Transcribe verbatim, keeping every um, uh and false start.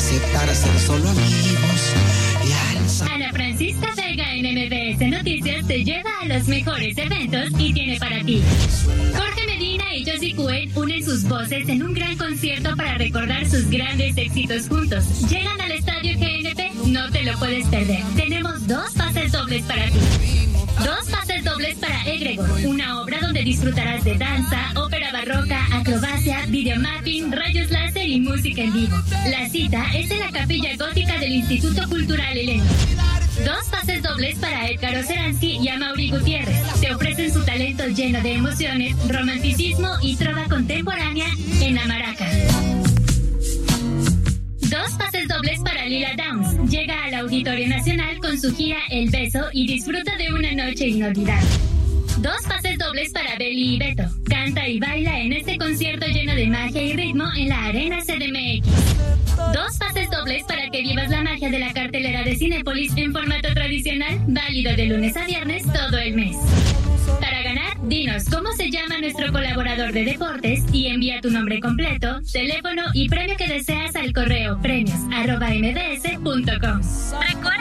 aceptar ser solo amigos y alzar. Ana Francisca Vega en M B S Noticias te lleva a los mejores eventos y tiene para ti. Jorge Medina y Josie Cuen unen sus voces en un gran concierto para recordar sus grandes éxitos juntos. Llegan al Estadio G N P, no te lo puedes perder. Tenemos dos pases dobles para ti. Dos pases dobles para Egregor, una obra donde disfrutarás de danza, ópera barroca, acrobacia, videomapping, rayos láser y música en vivo. La cita es en la Capilla Gótica del Instituto Cultural Heleno. Dos pases dobles para Edgar Oceransky y Amaury Gutiérrez. Te ofrecen su talento lleno de emociones, romanticismo y trova contemporánea en la maraca. Dos pases dobles para Lila Downs. Llega al Auditorio Nacional con su gira El Beso y disfruta de una noche inolvidable. Dos pases dobles para Beli y Beto. Canta y baila en este concierto lleno de magia y ritmo en la Arena C D M X. Dos pases dobles para que vivas la magia de la cartelera de Cinépolis en formato tradicional, válido de lunes a viernes todo el mes. Para ganar, dinos cómo se llama nuestro colaborador de deportes y envía tu nombre completo, teléfono y premio que deseas al correo premios arroba m d s punto com. Recuerda